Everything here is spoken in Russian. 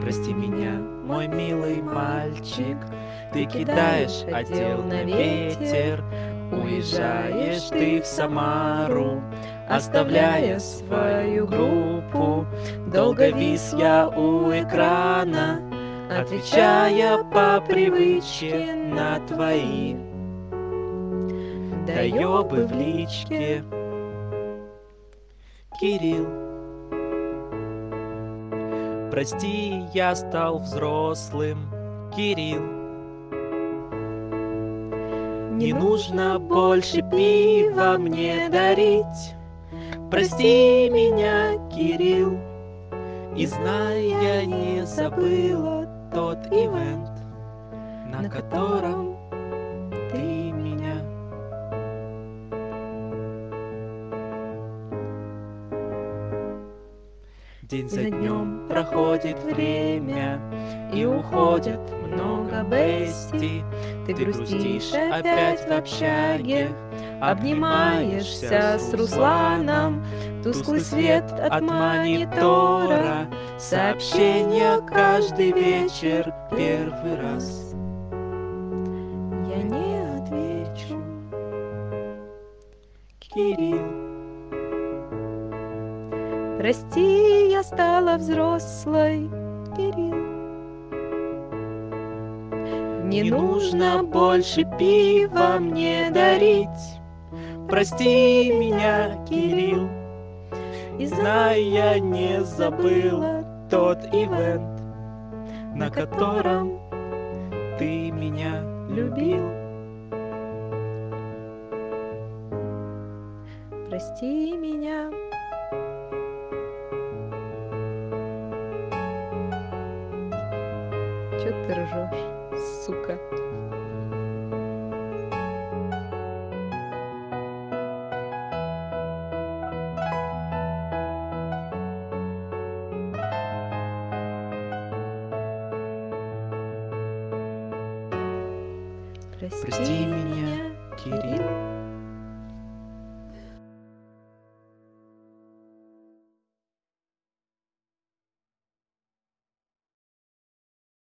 Прости меня, мой милый мальчик, ты кидаешь одел на ветер, уезжаешь ты в Самару, оставляя свою группу. Долго вис я у экрана, отвечая по привычке на твои доёбы в личке. Кирилл, прости, я стал взрослым. Кирилл, не нужно больше пива мне дарить. Прости меня, Кирилл, и знай, я не забыла тот ивент, на котором ты меня. День за днем проходит время, и уходят много бести. Ты грустишь опять в общаге, обнимаешься с Русланом. Тусклый свет от монитора, сообщения каждый вечер первый раз. Я не отвечу. Кирилл, прости, я стала взрослой. Кирилл, не нужно больше пива мне дарить. Прости меня, Кирилл, и знай, я не забыла тот ивент, на котором ты меня любил. Прости меня. Чё ты ржёшь, сука? Прости меня, Кирилл.